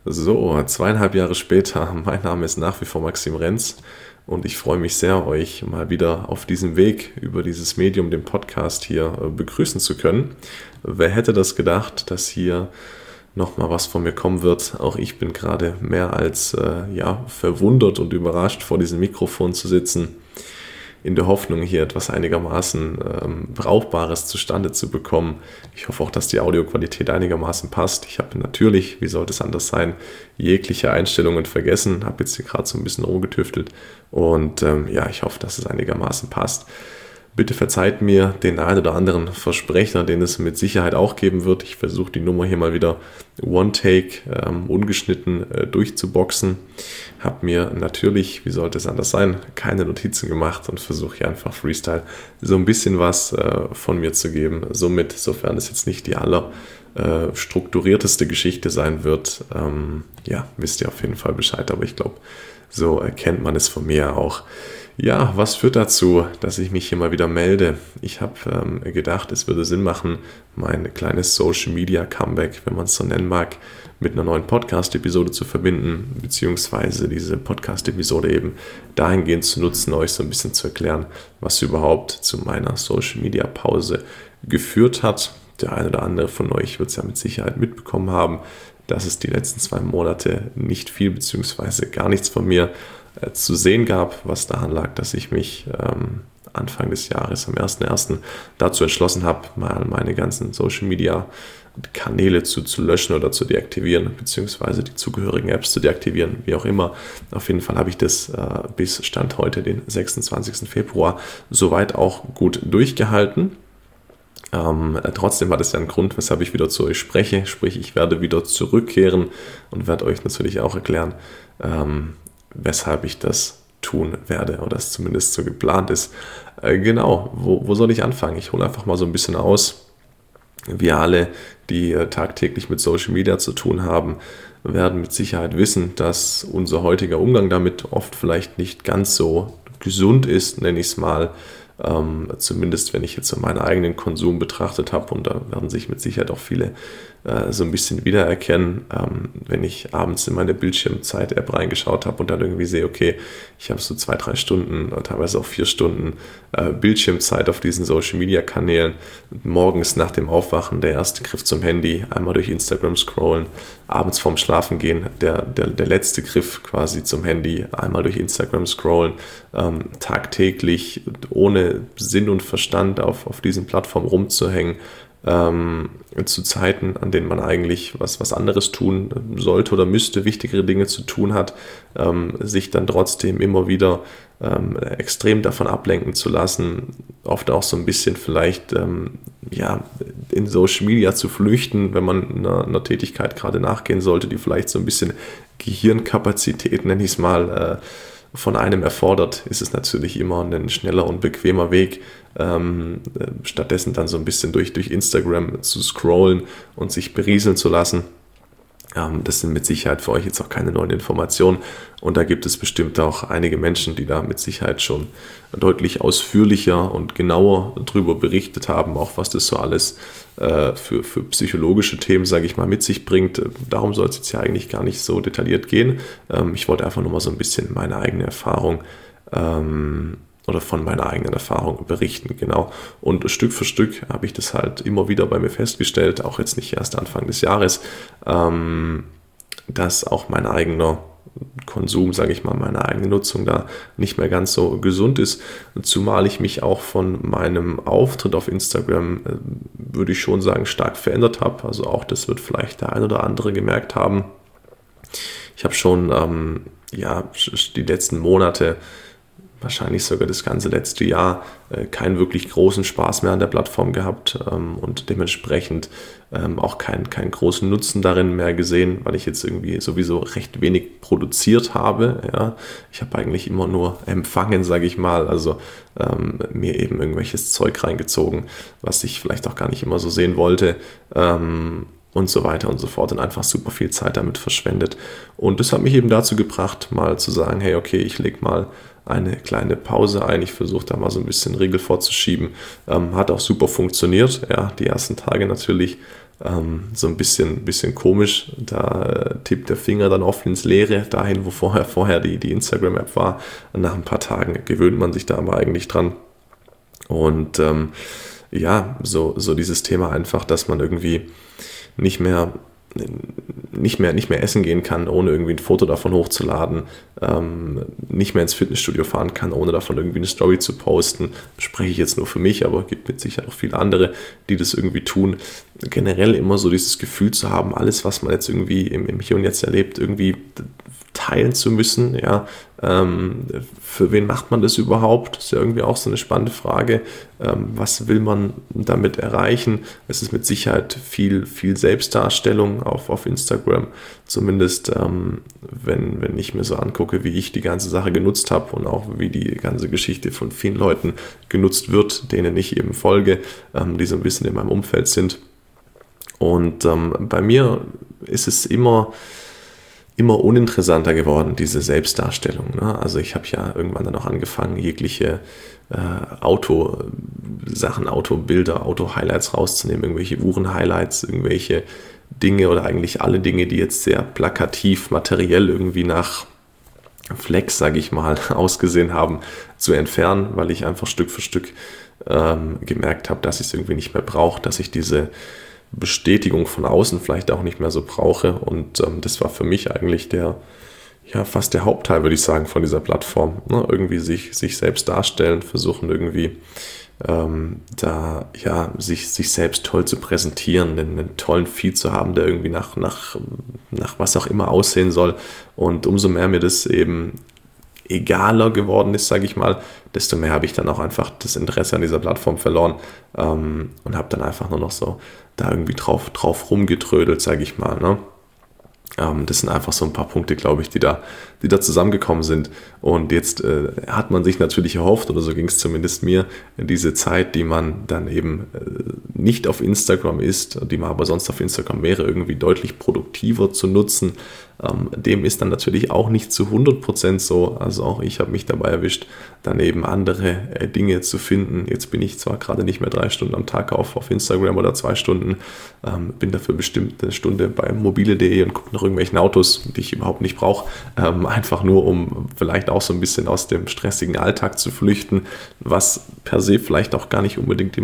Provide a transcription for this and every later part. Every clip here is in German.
So, 2,5 Jahre später, mein Name ist nach wie vor Maxim Renz und ich freue mich sehr, euch mal wieder auf diesem Weg über dieses Medium, den Podcast hier, begrüßen zu können. Wer hätte das gedacht, dass hier nochmal was von mir kommen wird? Auch ich bin gerade mehr als verwundert und überrascht, vor diesem Mikrofon zu sitzen, in der Hoffnung, hier etwas einigermaßen Brauchbares zustande zu bekommen. Ich hoffe auch, dass die Audioqualität einigermaßen passt. Ich habe natürlich, wie sollte es anders sein, jegliche Einstellungen vergessen, habe jetzt hier gerade so ein bisschen rumgetüftelt und ich hoffe, dass es einigermaßen passt. Bitte verzeiht mir den einen oder anderen Versprecher, den es mit Sicherheit auch geben wird. Ich versuche die Nummer hier mal wieder One-Take, ungeschnitten durchzuboxen. Habe mir natürlich, wie sollte es anders sein, keine Notizen gemacht und versuche hier einfach Freestyle so ein bisschen was von mir zu geben. Somit, sofern es jetzt nicht die strukturierteste Geschichte sein wird, wisst ihr auf jeden Fall Bescheid. Aber ich glaube, so erkennt man es von mir auch. Ja, was führt dazu, dass ich mich hier mal wieder melde? Ich habe gedacht, es würde Sinn machen, mein kleines Social Media Comeback, wenn man es so nennen mag, mit einer neuen Podcast-Episode zu verbinden, beziehungsweise diese Podcast-Episode eben dahingehend zu nutzen, euch so ein bisschen zu erklären, was überhaupt zu meiner Social Media Pause geführt hat. Der eine oder andere von euch wird es ja mit Sicherheit mitbekommen haben, dass es die letzten 2 Monate nicht viel beziehungsweise gar nichts von mir zu sehen gab, was daran lag, dass ich mich Anfang des Jahres, am 1.1. dazu entschlossen habe, mal meine ganzen Social Media Kanäle zu löschen oder zu deaktivieren, beziehungsweise die zugehörigen Apps zu deaktivieren, wie auch immer. Auf jeden Fall habe ich das bis Stand heute, den 26. Februar, soweit auch gut durchgehalten. Trotzdem hat es ja einen Grund, weshalb ich wieder zu euch spreche, sprich ich werde wieder zurückkehren und werde euch natürlich auch erklären, weshalb ich das tun werde oder es zumindest so geplant ist. Wo soll ich anfangen? Ich hole einfach mal so ein bisschen aus. Wir alle, die tagtäglich mit Social Media zu tun haben, werden mit Sicherheit wissen, dass unser heutiger Umgang damit oft vielleicht nicht ganz so gesund ist, nenne ich es mal. Zumindest wenn ich jetzt so meinen eigenen Konsum betrachtet habe, und da werden sich mit Sicherheit auch viele so ein bisschen wiedererkennen, wenn ich abends in meine Bildschirmzeit-App reingeschaut habe und dann irgendwie sehe, okay, ich habe so 2-3 Stunden, teilweise auch 4 Stunden Bildschirmzeit auf diesen Social-Media-Kanälen. Morgens nach dem Aufwachen der erste Griff zum Handy, einmal durch Instagram scrollen, abends vorm Schlafengehen der letzte Griff quasi zum Handy, einmal durch Instagram scrollen, tagtäglich ohne Sinn und Verstand auf diesen Plattformen rumzuhängen, zu Zeiten, an denen man eigentlich was anderes tun sollte oder müsste, wichtigere Dinge zu tun hat, sich dann trotzdem immer wieder extrem davon ablenken zu lassen, oft auch so ein bisschen vielleicht in Social Media zu flüchten, wenn man einer Tätigkeit gerade nachgehen sollte, die vielleicht so ein bisschen Gehirnkapazität, nenne ich es mal, von einem erfordert, ist es natürlich immer ein schneller und bequemer Weg, stattdessen dann so ein bisschen durch Instagram zu scrollen und sich berieseln zu lassen. Das sind mit Sicherheit für euch jetzt auch keine neuen Informationen, und da gibt es bestimmt auch einige Menschen, die da mit Sicherheit schon deutlich ausführlicher und genauer darüber berichtet haben, auch was das so alles für psychologische Themen, sage ich mal, mit sich bringt. Darum soll es jetzt ja eigentlich gar nicht so detailliert gehen. Ich wollte einfach nur mal so ein bisschen meine eigene Erfahrung oder von meiner eigenen Erfahrung berichten, genau. Und Stück für Stück habe ich das halt immer wieder bei mir festgestellt, auch jetzt nicht erst Anfang des Jahres, dass auch mein eigener Konsum, sage ich mal, meine eigene Nutzung da nicht mehr ganz so gesund ist, zumal ich mich auch von meinem Auftritt auf Instagram, würde ich schon sagen, stark verändert habe. Also auch das wird vielleicht der ein oder andere gemerkt haben. Ich habe schon die letzten Monate, wahrscheinlich sogar das ganze letzte Jahr, keinen wirklich großen Spaß mehr an der Plattform gehabt und dementsprechend auch keinen großen Nutzen darin mehr gesehen, weil ich jetzt irgendwie sowieso recht wenig produziert habe. Ja. Ich habe eigentlich immer nur empfangen, sage ich mal, also mir eben irgendwelches Zeug reingezogen, was ich vielleicht auch gar nicht immer so sehen wollte. Und so weiter und so fort, und einfach super viel Zeit damit verschwendet. Und das hat mich eben dazu gebracht, mal zu sagen, hey, okay, ich lege mal eine kleine Pause ein, ich versuche da mal so ein bisschen Riegel vorzuschieben. Hat auch super funktioniert, ja, die ersten Tage natürlich so ein bisschen komisch. Da tippt der Finger dann oft ins Leere, dahin, wo vorher die Instagram-App war. Nach ein paar Tagen gewöhnt man sich da aber eigentlich dran. Und so dieses Thema einfach, dass man irgendwie nicht mehr essen gehen kann, ohne irgendwie ein Foto davon hochzuladen, nicht mehr ins Fitnessstudio fahren kann, ohne davon irgendwie eine Story zu posten. Spreche ich jetzt nur für mich, aber es gibt mit Sicherheit auch viele andere, die das irgendwie tun. Generell immer so dieses Gefühl zu haben, alles, was man jetzt irgendwie im Hier und Jetzt erlebt, irgendwie teilen zu müssen. Ja, für wen macht man das überhaupt? Das ist ja irgendwie auch so eine spannende Frage. Was will man damit erreichen? Es ist mit Sicherheit viel Selbstdarstellung auf Instagram. Zumindest wenn ich mir so angucke, wie ich die ganze Sache genutzt habe und auch wie die ganze Geschichte von vielen Leuten genutzt wird, denen ich eben folge, die so ein bisschen in meinem Umfeld sind. Und bei mir ist es immer uninteressanter geworden, diese Selbstdarstellung. Ne? Also ich habe ja irgendwann dann auch angefangen, jegliche Autosachen, Autobilder, Auto-Highlights rauszunehmen, irgendwelche Uhren-Highlights, irgendwelche Dinge oder eigentlich alle Dinge, die jetzt sehr plakativ, materiell irgendwie nach Flex, sage ich mal, ausgesehen haben, zu entfernen, weil ich einfach Stück für Stück gemerkt habe, dass ich es irgendwie nicht mehr brauche, dass ich diese Bestätigung von außen vielleicht auch nicht mehr so brauche. Und das war für mich eigentlich fast der Hauptteil, würde ich sagen, von dieser Plattform. Ne? Irgendwie sich selbst darstellen, versuchen irgendwie sich selbst toll zu präsentieren, einen tollen Feed zu haben, der irgendwie nach was auch immer aussehen soll. Und umso mehr mir das eben egaler geworden ist, sage ich mal, desto mehr habe ich dann auch einfach das Interesse an dieser Plattform verloren und habe dann einfach nur noch so da irgendwie drauf rumgetrödelt, sage ich mal. Ne? Das sind einfach so ein paar Punkte, glaube ich, die da zusammengekommen sind. Und jetzt hat man sich natürlich erhofft, oder so ging es zumindest mir, diese Zeit, die man dann eben nicht auf Instagram ist, die man aber sonst auf Instagram wäre, irgendwie deutlich produktiver zu nutzen. Dem ist dann natürlich auch nicht zu 100% so. Also auch ich habe mich dabei erwischt, dann eben andere Dinge zu finden. Jetzt bin ich zwar gerade nicht mehr 3 Stunden am Tag auf Instagram oder 2 Stunden, bin dafür bestimmt eine Stunde bei mobile.de und gucke nach irgendwelchen Autos, die ich überhaupt nicht brauche. Einfach nur, um vielleicht auch so ein bisschen aus dem stressigen Alltag zu flüchten, was per se vielleicht auch gar nicht unbedingt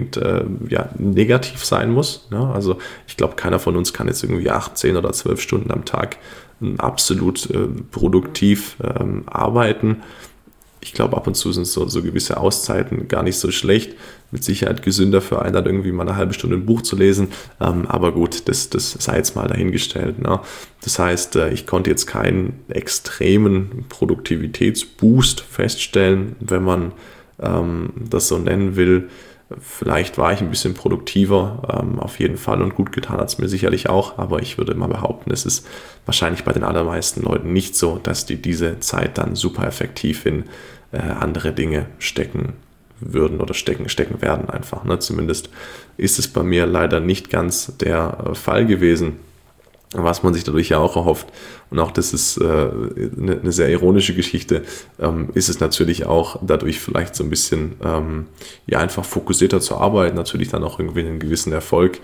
negativ sein muss. Ne? Also ich glaube, keiner von uns kann jetzt irgendwie 8, 10 oder 12 Stunden am Tag absolut produktiv arbeiten. Ich glaube, ab und zu sind so gewisse Auszeiten gar nicht so schlecht. Mit Sicherheit gesünder für einen, dann irgendwie mal eine halbe Stunde ein Buch zu lesen. Aber gut, das sei jetzt mal dahingestellt. Ne? Das heißt, ich konnte jetzt keinen extremen Produktivitätsboost feststellen, wenn man das so nennen will. Vielleicht war ich ein bisschen produktiver, auf jeden Fall, und gut getan hat es mir sicherlich auch, aber ich würde mal behaupten, es ist wahrscheinlich bei den allermeisten Leuten nicht so, dass die diese Zeit dann super effektiv in andere Dinge stecken würden oder stecken werden einfach. Ne? Zumindest ist es bei mir leider nicht ganz der Fall gewesen, was man sich dadurch ja auch erhofft. Und auch das ist eine sehr ironische Geschichte, ist es natürlich auch dadurch vielleicht so ein bisschen einfach fokussierter zu arbeiten, natürlich dann auch irgendwie einen gewissen Erfolg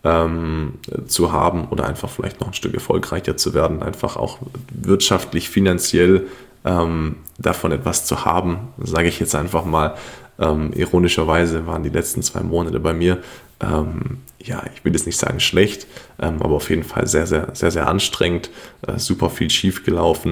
zu haben oder einfach vielleicht noch ein Stück erfolgreicher zu werden, einfach auch wirtschaftlich, finanziell davon etwas zu haben, sage ich jetzt einfach mal. Ironischerweise waren die letzten 2 Monate bei mir, ich will jetzt nicht sagen schlecht, aber auf jeden Fall sehr, sehr, sehr, sehr anstrengend, super viel schief gelaufen,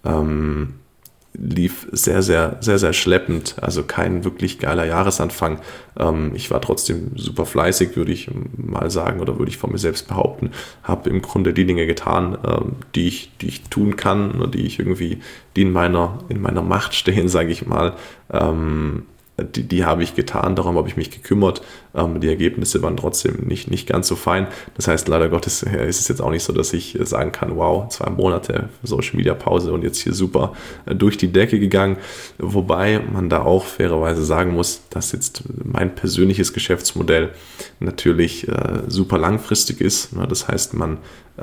lief sehr, sehr, sehr, sehr schleppend, also kein wirklich geiler Jahresanfang. Ich war trotzdem super fleißig, würde ich mal sagen, oder würde ich von mir selbst behaupten, habe im Grunde die Dinge getan, die ich tun kann, oder die in meiner Macht stehen, sage ich mal. Die habe ich getan, darum habe ich mich gekümmert. Die Ergebnisse waren trotzdem nicht ganz so fein. Das heißt, leider Gottes ist es jetzt auch nicht so, dass ich sagen kann, wow, 2 Monate Social Media Pause und jetzt hier super durch die Decke gegangen. Wobei man da auch fairerweise sagen muss, dass jetzt mein persönliches Geschäftsmodell natürlich super langfristig ist. Das heißt, man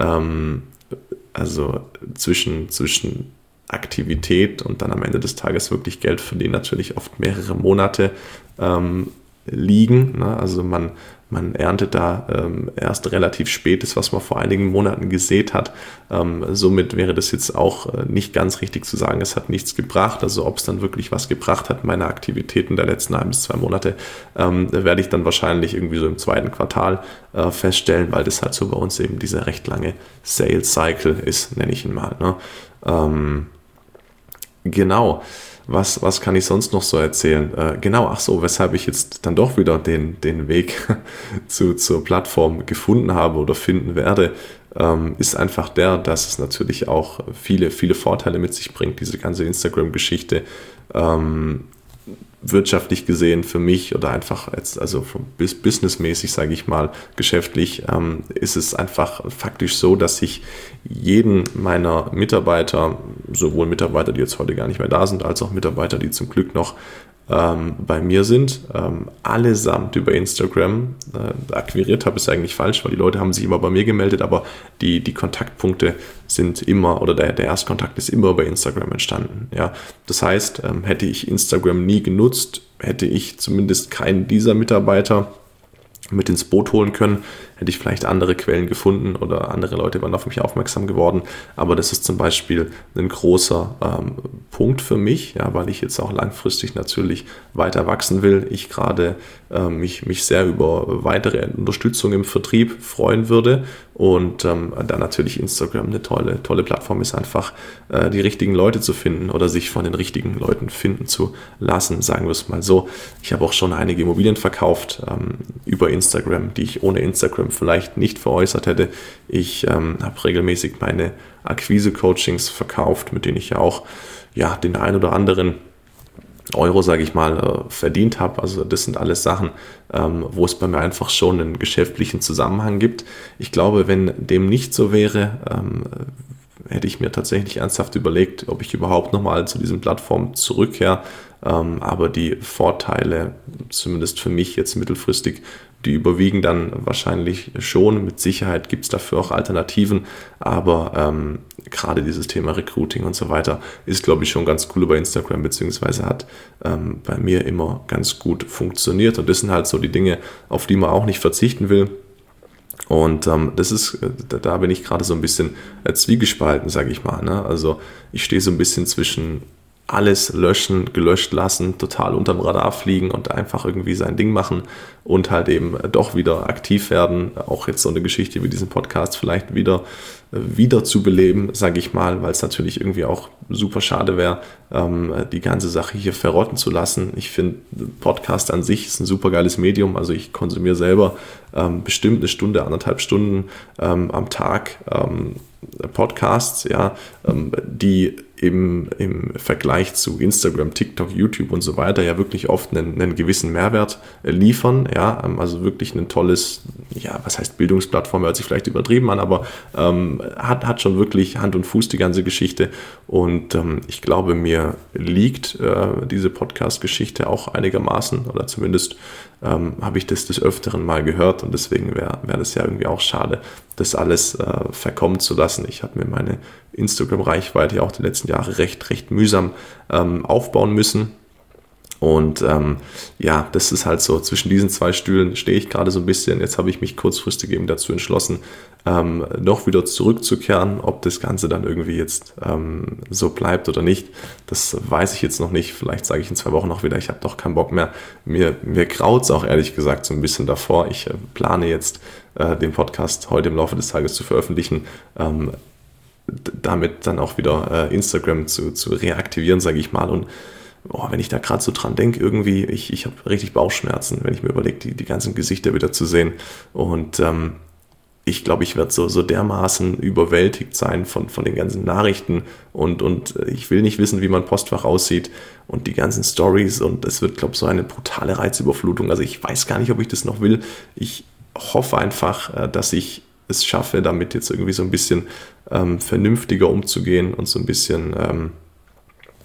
also zwischen Aktivität und dann am Ende des Tages wirklich Geld verdienen natürlich oft mehrere Monate liegen. Ne? Also man man erntet da erst relativ spät das, was man vor einigen Monaten gesät hat. Somit wäre das jetzt auch nicht ganz richtig zu sagen, es hat nichts gebracht. Also ob es dann wirklich was gebracht hat, meine Aktivitäten der letzten 1 bis 2 Monate, werde ich dann wahrscheinlich irgendwie so im 2. Quartal feststellen, weil das halt so bei uns eben dieser recht lange Sales Cycle ist, nenne ich ihn mal. Ne? Genau. Was kann ich sonst noch so erzählen? Weshalb ich jetzt dann doch wieder den Weg zur Plattform gefunden habe oder finden werde, ist einfach dass es natürlich auch viele, viele Vorteile mit sich bringt, diese ganze Instagram-Geschichte. Wirtschaftlich gesehen für mich oder einfach jetzt, also businessmäßig, sage ich mal, geschäftlich, ist es einfach faktisch so, dass ich jeden meiner Mitarbeiter, sowohl Mitarbeiter, die jetzt heute gar nicht mehr da sind, als auch Mitarbeiter, die zum Glück noch bei mir sind, allesamt über Instagram akquiriert habe, ist eigentlich falsch, weil die Leute haben sich immer bei mir gemeldet, aber die Kontaktpunkte sind immer, oder der Erstkontakt ist immer bei Instagram entstanden. Ja? Das heißt, hätte ich Instagram nie genutzt, hätte ich zumindest keinen dieser Mitarbeiter mit ins Boot holen können, hätte ich vielleicht andere Quellen gefunden oder andere Leute waren auf mich aufmerksam geworden. Aber das ist zum Beispiel ein großer Punkt für mich, ja, weil ich jetzt auch langfristig natürlich weiter wachsen will. Ich gerade mich sehr über weitere Unterstützung im Vertrieb freuen würde und dann natürlich Instagram eine tolle Plattform ist, einfach die richtigen Leute zu finden oder sich von den richtigen Leuten finden zu lassen, sagen wir es mal so. Ich habe auch schon einige Immobilien verkauft über Instagram, die ich ohne Instagram vielleicht nicht veräußert hätte. Ich habe regelmäßig meine Akquise-Coachings verkauft, mit denen ich ja auch den ein oder anderen Euro, sage ich mal, verdient habe. Also das sind alles Sachen, wo es bei mir einfach schon einen geschäftlichen Zusammenhang gibt. Ich glaube, wenn dem nicht so wäre, hätte ich mir tatsächlich ernsthaft überlegt, ob ich überhaupt nochmal zu diesen Plattformen zurückkehre. Aber die Vorteile, zumindest für mich jetzt mittelfristig, die überwiegen dann wahrscheinlich schon. Mit Sicherheit gibt es dafür auch Alternativen, aber gerade dieses Thema Recruiting und so weiter ist, glaube ich, schon ganz cool über Instagram, beziehungsweise hat bei mir immer ganz gut funktioniert. Und das sind halt so die Dinge, auf die man auch nicht verzichten will. Und da bin ich gerade so ein bisschen zwiegespalten, sage ich mal. Ne? Also ich stehe so ein bisschen zwischen alles löschen, gelöscht lassen, total unterm Radar fliegen und einfach irgendwie sein Ding machen und halt eben doch wieder aktiv werden. Auch jetzt so eine Geschichte wie diesen Podcast vielleicht wieder zu beleben, sage ich mal, weil es natürlich irgendwie auch super schade wäre, die ganze Sache hier verrotten zu lassen. Ich finde, Podcast an sich ist ein super geiles Medium. Also ich konsumiere selber bestimmt 1 Stunde, 1,5 Stunden am Tag Podcasts, die im Vergleich zu Instagram, TikTok, YouTube und so weiter ja wirklich oft einen gewissen Mehrwert liefern, also wirklich ein tolles, was heißt Bildungsplattform, hört sich vielleicht übertrieben an, aber hat schon wirklich Hand und Fuß die ganze Geschichte und ich glaube, mir liegt diese Podcast-Geschichte auch einigermaßen oder zumindest habe ich das des Öfteren mal gehört und deswegen wäre das ja irgendwie auch schade, das alles verkommen zu lassen. Ich habe mir meine Instagram-Reichweite ja auch die letzten Jahre recht mühsam aufbauen müssen. Und das ist halt so, zwischen diesen 2 Stühlen stehe ich gerade so ein bisschen. Jetzt habe ich mich kurzfristig eben dazu entschlossen, noch wieder zurückzukehren. Ob das Ganze dann irgendwie jetzt so bleibt oder nicht, das weiß ich jetzt noch nicht. Vielleicht sage ich in 2 Wochen noch wieder, ich habe doch keinen Bock mehr. Mir graut es auch ehrlich gesagt so ein bisschen davor. Ich plane jetzt, den Podcast heute im Laufe des Tages zu veröffentlichen, damit dann auch wieder Instagram zu reaktivieren, sage ich mal. Und wenn ich da gerade so dran denke, irgendwie, ich habe richtig Bauchschmerzen, wenn ich mir überlege, die ganzen Gesichter wieder zu sehen. Und ich glaube, ich werde so dermaßen überwältigt sein von den ganzen Nachrichten und ich will nicht wissen, wie mein Postfach aussieht und die ganzen Stories und es wird, glaube ich, so eine brutale Reizüberflutung. Also ich weiß gar nicht, ob ich das noch will. Ich hoffe einfach, dass ich es schaffe, damit jetzt irgendwie so ein bisschen vernünftiger umzugehen und so ein bisschen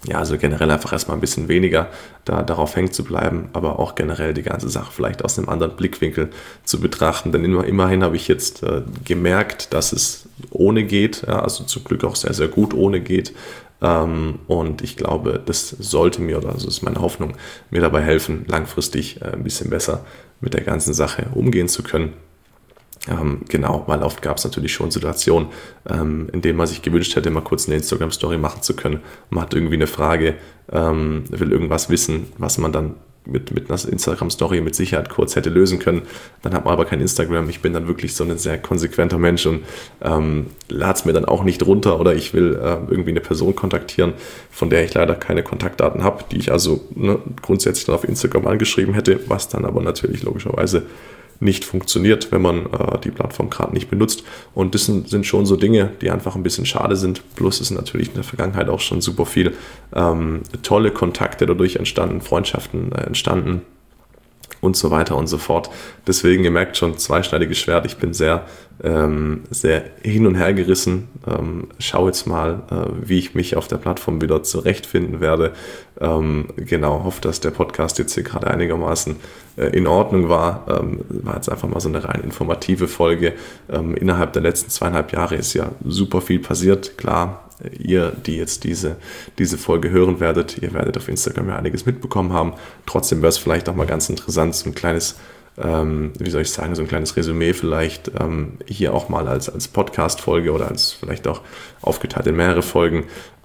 Ja, also generell einfach erstmal ein bisschen weniger darauf hängen zu bleiben, aber auch generell die ganze Sache vielleicht aus einem anderen Blickwinkel zu betrachten. Denn immerhin habe ich jetzt gemerkt, dass es ohne geht, ja, also zum Glück auch sehr, sehr gut ohne geht. Und ich glaube, das sollte mir, oder also ist meine Hoffnung, mir dabei helfen, langfristig ein bisschen besser mit der ganzen Sache umgehen zu können. Genau, weil oft gab es natürlich schon Situationen, in denen man sich gewünscht hätte, mal kurz eine Instagram-Story machen zu können. Man hat irgendwie eine Frage, will irgendwas wissen, was man dann mit einer Instagram-Story mit Sicherheit kurz hätte lösen können. Dann hat man aber kein Instagram. Ich bin dann wirklich so ein sehr konsequenter Mensch und lade es mir dann auch nicht runter, oder ich will irgendwie eine Person kontaktieren, von der ich leider keine Kontaktdaten habe, die ich also grundsätzlich dann auf Instagram angeschrieben hätte, was dann aber natürlich logischerweise nicht funktioniert, wenn man die Plattform gerade nicht benutzt. Und das sind schon so Dinge, die einfach ein bisschen schade sind. Plus ist natürlich in der Vergangenheit auch schon super viel tolle Kontakte dadurch entstanden, Freundschaften entstanden und so weiter und so fort. Deswegen, ihr merkt schon, zweischneidiges Schwert. Ich bin sehr, sehr hin und her gerissen. Schau jetzt mal, wie ich mich auf der Plattform wieder zurechtfinden werde. Genau, hoffe, dass der Podcast jetzt hier gerade einigermaßen in Ordnung war. War jetzt einfach mal so eine rein informative Folge. Innerhalb der letzten 2,5 Jahre ist ja super viel passiert. Klar, ihr, die jetzt diese Folge hören werdet, ihr werdet auf Instagram ja einiges mitbekommen haben. Trotzdem wäre es vielleicht auch mal ganz interessant, so ein kleines, wie soll ich sagen, so ein kleines Resümee vielleicht hier auch mal als Podcast-Folge oder als vielleicht auch aufgeteilt in mehrere Folgen,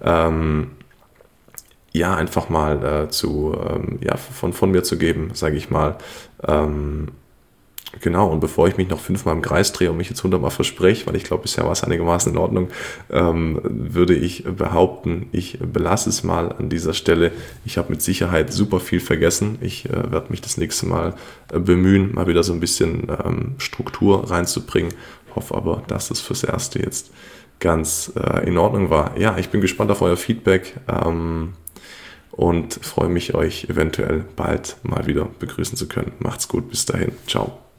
ja, einfach mal von mir zu geben, sage ich mal. Genau, und bevor ich mich noch 5-mal im Kreis drehe und mich jetzt 100-mal verspreche, weil ich glaube, bisher war es einigermaßen in Ordnung, würde ich behaupten, ich belasse es mal an dieser Stelle. Ich habe mit Sicherheit super viel vergessen. Ich werde mich das nächste Mal bemühen, mal wieder so ein bisschen Struktur reinzubringen. Hoffe aber, dass es fürs Erste jetzt ganz in Ordnung war. Ja, ich bin gespannt auf euer Feedback. Und freue mich, euch eventuell bald mal wieder begrüßen zu können. Macht's gut, bis dahin. Ciao.